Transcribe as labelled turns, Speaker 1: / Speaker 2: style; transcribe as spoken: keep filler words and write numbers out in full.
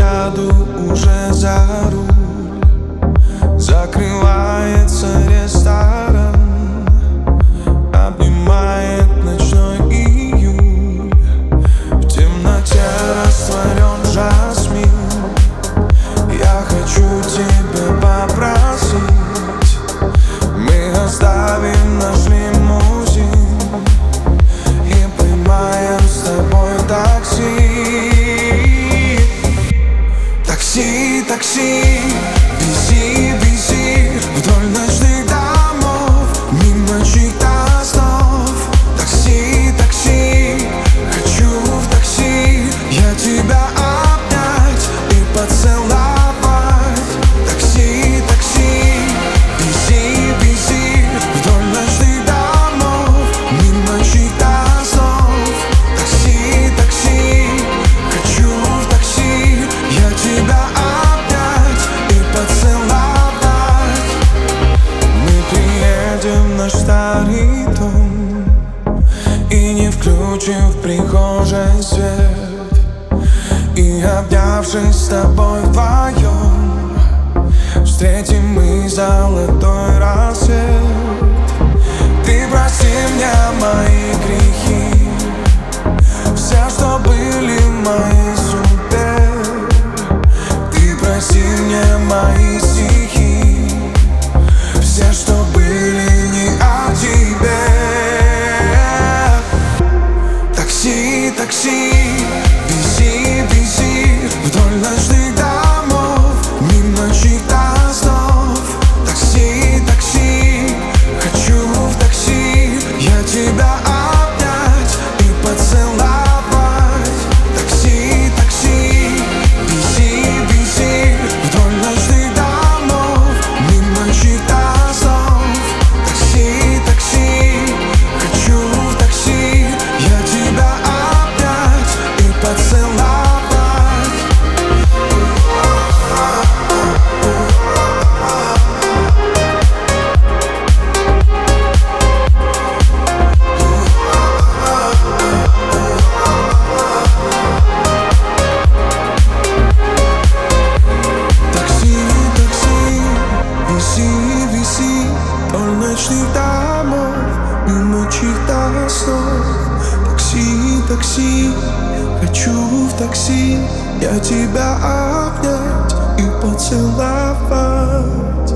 Speaker 1: сяду уже за руль. Закрывается ресторан, обнимает ночной июль. В темноте растворен жасмин. Я хочу тебя попросить, мы оставим наш лимузин и поймаем с тобой такси. Такси, такси, вези, вези вдоль ночных домов, мимо чьих-то снов. Такси, такси, хочу в такси я тебя обнять и поцеловать. Такси, такси, вези, вези вдоль ночных домов, мимо чьих-то снов. Такси, такси, хочу в такси я тебя обнять и поцеловать. Мы приедем в наш старый дом и, не включив в прихожей свет, и, обнявшись с тобой вдвоем, встретим мы золотой рассвет. Ты прости мне мои грехи, все, что были в моей судьбе. Ты прости мне мои стихи, все, что были не о тебе. Такси, такси, вези, вези вдоль ночных домов, мимо чьих-то снов. Такси, такси, хочу в такси я тебя обнять и поцеловать. Такси, такси, вези, вези вдоль ночных домов, мимо чьих-то снов. Такси, такси, хочу в такси я тебя обнять и поцеловать. Вези, вези вдоль ночных домов, мимо чьих-то снов. Такси, такси, хочу в такси я тебя обнять и поцеловать.